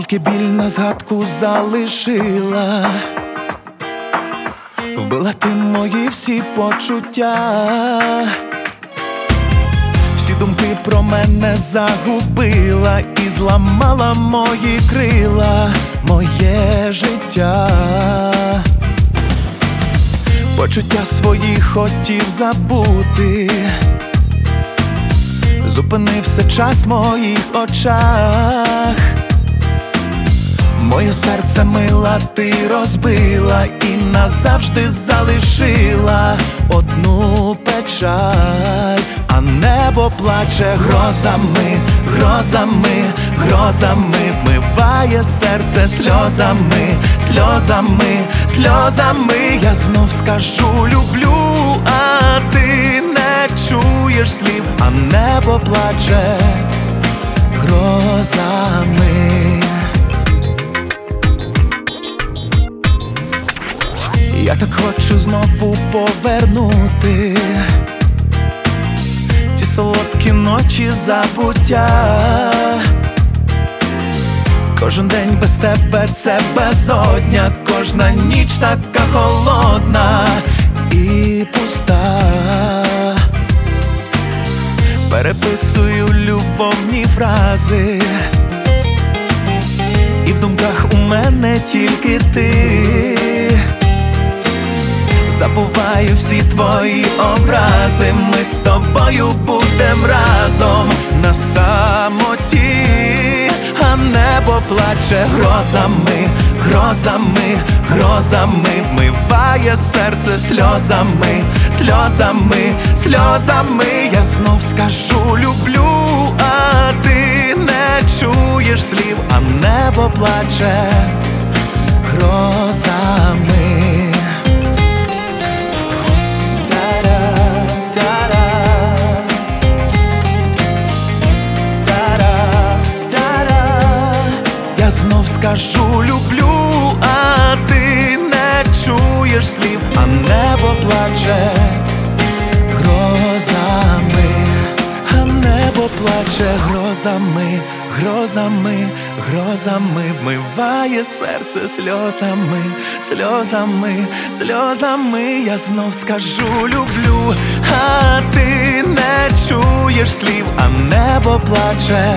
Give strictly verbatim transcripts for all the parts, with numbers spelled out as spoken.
Тільки біль на згадку залишила, вбила ти мої всі почуття, всі думки про мене загубила і зламала мої крила, моє життя. Почуття свої хотів забути, зупинився час в моїх очах. Моє серце мила ти розбила і назавжди залишила одну печаль, а небо плаче грозами, грозами, грозами, вмиває серце сльозами, сльозами, сльозами. Я знов скажу люблю, а ти не чуєш слів, а небо плаче грозами. Я так хочу знову повернути ті солодкі ночі забуття. Кожен день без тебе це безодня, кожна ніч така холодна і пуста. Переписую любовні фрази, і в думках у мене тільки ти. Забуваю всі твої образи, ми з тобою будем разом на самоті, а небо плаче грозами, грозами, грозами, вмиває серце сльозами, сльозами, сльозами. Я знов скажу люблю, а ти не чуєш слів, а небо плаче грозами. Я знов скажу люблю, а ти не чуєш слів, а небо плаче грозами, а небо плаче грозами, грозами, грозами, вмиває серце сльозами, сльозами, сльозами. Я знов скажу люблю, а ти не чуєш слів, а небо плаче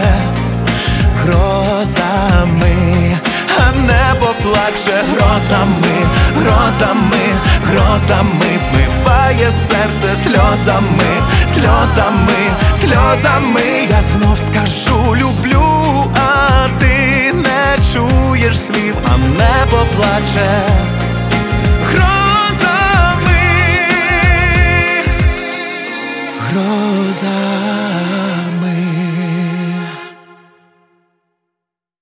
грозами, а небо плаче грозами, грозами, грозами, вмиває серце сльозами, сльозами, сльозами. Я знов скажу люблю, а ти не чуєш слів, а небо плаче